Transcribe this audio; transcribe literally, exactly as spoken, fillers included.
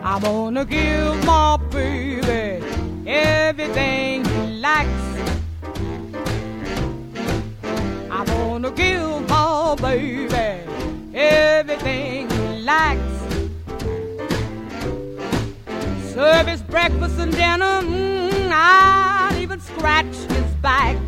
I'm gonna give my baby everything he likes. I'm gonna give my baby everything he likes. Serve his breakfast and dinner, mm, I'll even scratch his back.